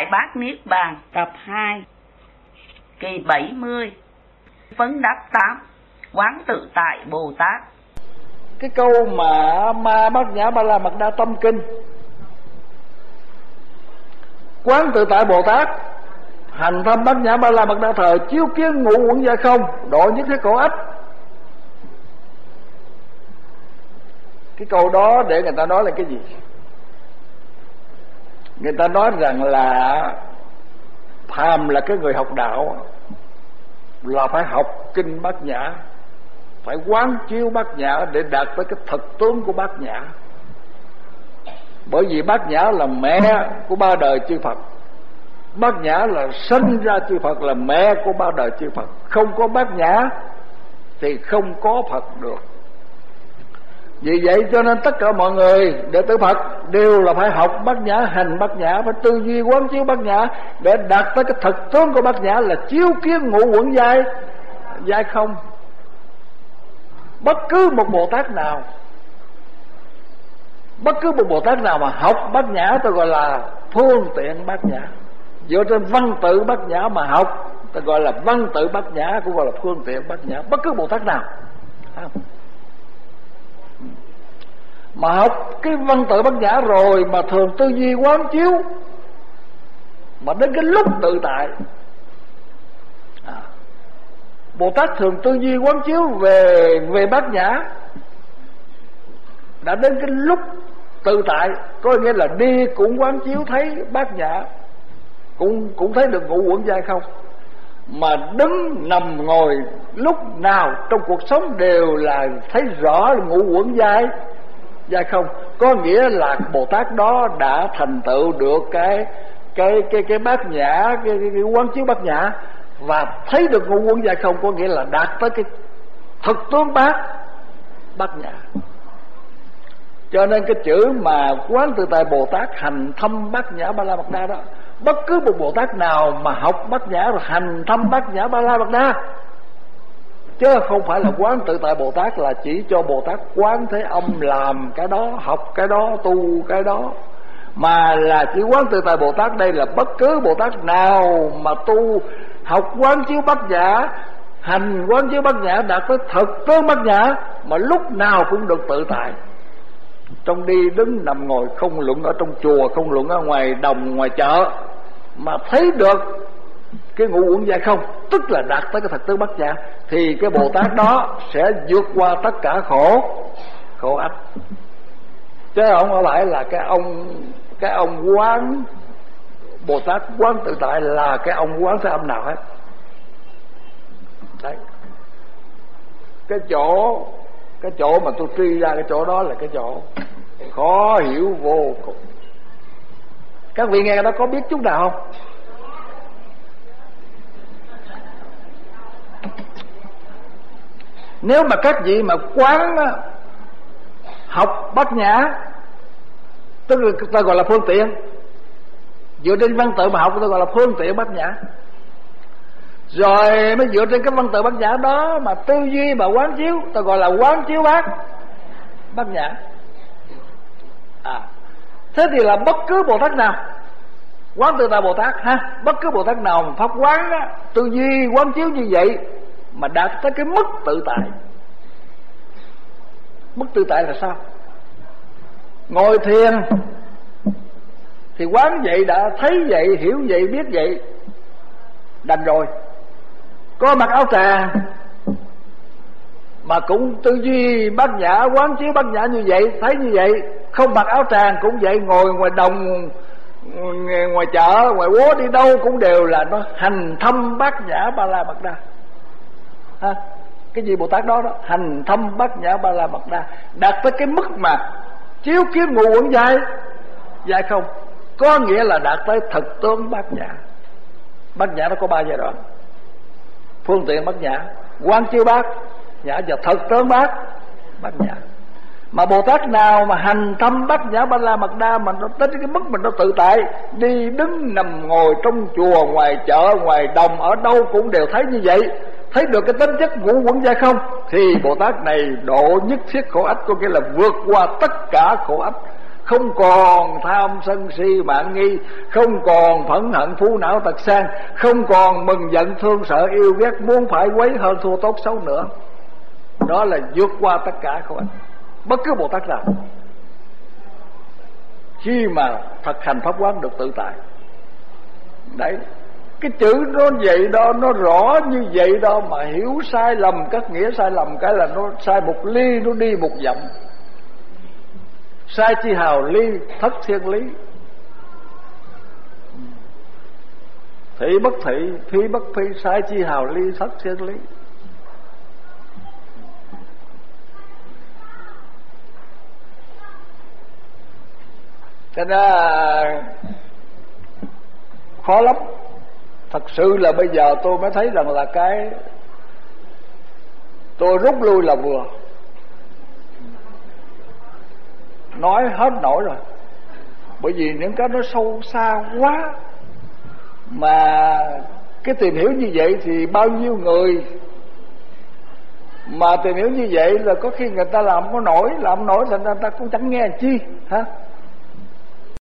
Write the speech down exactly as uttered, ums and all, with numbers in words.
Đại Bát Niết Bàn tập hai, kỳ bảy mươi, vấn đáp tám, quán tự tại Bồ Tát. Cái câu mà Ma Bát Nhã Ba La Mật Đa Tâm Kinh, quán tự tại Bồ Tát, hành thâm Bát Nhã Ba La Mật Đa Thời, chiếu kiến ngũ uẩn giai không, độ nhất thiết khổ ách. Cái câu đó để người ta nói là cái gì? Người ta nói rằng là phàm là cái người học đạo là phải học kinh Bát Nhã, phải quán chiếu Bát Nhã để đạt tới cái thực tướng của Bát Nhã. Bởi vì Bát Nhã là mẹ của ba đời chư Phật. Bát Nhã là sinh ra chư Phật, là mẹ của ba đời chư Phật. Không có Bát Nhã thì không có Phật được. Vì vậy cho nên tất cả mọi người đệ tử Phật đều là phải học Bát Nhã, hành Bát Nhã, phải tư duy quán chiếu Bát Nhã để đạt tới cái thực tướng của Bát Nhã là chiếu kiến ngũ uẩn giai giai không. Bất cứ một Bồ Tát nào, bất cứ một Bồ Tát nào mà học Bát Nhã tôi gọi là phương tiện Bát Nhã. Dựa trên văn tự Bát Nhã mà học tôi gọi là văn tự Bát Nhã, cũng gọi là phương tiện Bát Nhã. Bất cứ Bồ Tát nào mà học cái văn tự Bát Nhã rồi mà thường tư duy quán chiếu, mà đến cái lúc tự tại à, Bồ Tát thường tư duy quán chiếu về về Bát Nhã, đã đến cái lúc tự tại, có nghĩa là đi cũng quán chiếu thấy Bát Nhã, cũng cũng thấy được ngũ uẩn giai không, mà đứng nằm ngồi lúc nào trong cuộc sống đều là thấy rõ ngũ uẩn giai giai không. Có nghĩa là Bồ Tát đó đã thành tựu được cái cái cái cái Bát Nhã, cái, cái, cái quán chiếu Bát Nhã và thấy được ngũ uẩn giai không, có nghĩa là đạt tới cái thực tướng bát Bát Nhã. Cho nên cái chữ mà quán tự tại Bồ Tát, hành thâm Bát Nhã Ba La Mật Đa đó, bất cứ một Bồ Tát nào mà học Bát Nhã rồi hành thâm Bát Nhã Ba La Mật Đa, chứ không phải là quán tự tại Bồ Tát là chỉ cho Bồ Tát Quán Thế Âm làm cái đó, học cái đó, tu cái đó, mà là chỉ quán tự tại Bồ Tát đây là bất cứ Bồ Tát nào mà tu học quán chiếu Bát Nhã, hành quán chiếu Bát Nhã đạt tới thực tướng Bát Nhã, mà lúc nào cũng được tự tại, trong đi đứng nằm ngồi, không luận ở trong chùa, không luận ở ngoài đồng ngoài chợ, mà thấy được cái ngũ uẩn giai không, tức là đạt tới cái thực tướng Bát Nhã, thì cái Bồ Tát đó sẽ vượt qua tất cả khổ khổ ách. Chứ không phải là cái ông cái ông quán Bồ Tát quán tự tại là cái ông quán Thế Âm nào hết. Đấy, cái chỗ cái chỗ mà tôi truy ra cái chỗ đó là cái chỗ khó hiểu vô cùng. Các vị nghe cái đó có biết chút nào không? Nếu mà các vị mà quán học Bát Nhã, tức là ta gọi là phương tiện, dựa trên văn tự mà học ta gọi là phương tiện Bát Nhã, rồi mới dựa trên cái văn tự Bát Nhã đó mà tư duy mà quán chiếu ta gọi là quán chiếu bát Bát Nhã. À, thế thì là bất cứ Bồ Tát nào quán tự tại Bồ Tát ha, bất cứ Bồ Tát nào mà pháp quán á, tư duy quán chiếu như vậy mà đạt tới cái mức tự tại. Mức tự tại là sao? Ngồi thiền thì quán vậy, đã thấy vậy, hiểu vậy, biết vậy, đành rồi. Có mặc áo tràng mà cũng tư duy Bát Nhã, quán chiếu Bát Nhã như vậy, thấy như vậy. Không mặc áo tràng cũng vậy, ngồi ngoài đồng, ngoài chợ, ngoài búa, đi đâu cũng đều là nó hành thâm Bát Nhã Ba La Mật Đa ha. Cái gì Bồ Tát đó đó, hành thâm Bát Nhã Ba La Mật Đa, đạt tới cái mức mà chiếu kiến ngũ uẩn giai giai không, có nghĩa là đạt tới thực tướng Bát Nhã. Bát Nhã nó có ba giai đoạn: phương tiện Bát Nhã, quán chiếu Bát Nhã và thực tướng Bát Bát Nhã. Mà Bồ Tát nào mà hành thâm Bát Nhã Ba La Mật Đa mà nó đến cái mức mình nó tự tại, đi đứng nằm ngồi trong chùa, ngoài chợ, ngoài đồng, ở đâu cũng đều thấy như vậy, thấy được cái tính chất ngũ uẩn giai không, thì Bồ Tát này độ nhất thiết khổ ách, có nghĩa là vượt qua tất cả khổ ách, không còn tham sân si mạn nghi, không còn phẫn hận phú não tật sang, không còn mừng giận thương sợ yêu ghét muốn phải quấy hơn thua tốt xấu nữa. Đó là vượt qua tất cả các bạn, bất cứ Bồ Tát nào khi mà thực hành pháp quán được tự tại. Đấy, cái chữ nó vậy đó, nó rõ như vậy đó, mà hiểu sai lầm các nghĩa sai lầm cái là nó sai một ly nó đi một dặm. Sai chi hào ly thất thiên lý, thị bất thị phi bất phi, sai chi hào ly thất thiên lý. Cho nên khó lắm. Thật sự là bây giờ tôi mới thấy rằng là cái tôi rút lui là vừa. Nói hết nổi rồi. Bởi vì những cái nó sâu xa quá. Mà cái tìm hiểu như vậy thì bao nhiêu người mà tìm hiểu như vậy là có khi người ta làm có nổi, làm nổi thành ra người ta cũng chẳng nghe chi hả?